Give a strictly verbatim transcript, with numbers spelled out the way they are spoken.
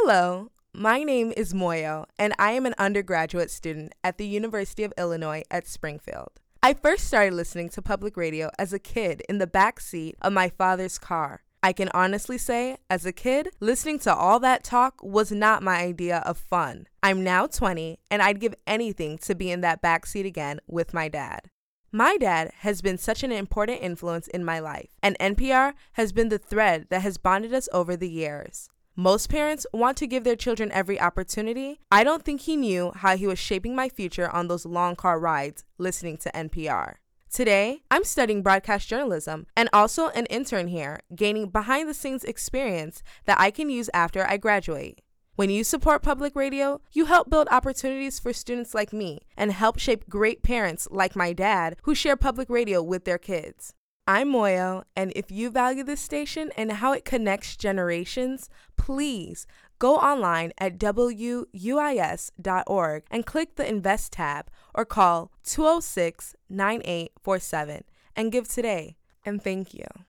Hello, my name is Moyo, and I am an undergraduate student at the University of Illinois at Springfield. I first started listening to public radio as a kid in the back seat of my father's car. I can honestly say, as a kid, listening to all that talk was not my idea of fun. I'm now twenty, and I'd give anything to be in that back seat again with my dad. My dad has been such an important influence in my life, and N P R has been the thread that has bonded us over the years. Most parents want to give their children every opportunity. I don't think he knew how he was shaping my future on those long car rides listening to N P R. Today, I'm studying broadcast journalism and also an intern here, gaining behind-the-scenes experience that I can use after I graduate. When you support public radio, you help build opportunities for students like me and help shape great parents like my dad who share public radio with their kids. I'm Moyo, and if you value this station and how it connects generations, please go online at W U I S dot org and click the Invest tab or call two oh six, nine eight four seven and give today. And thank you.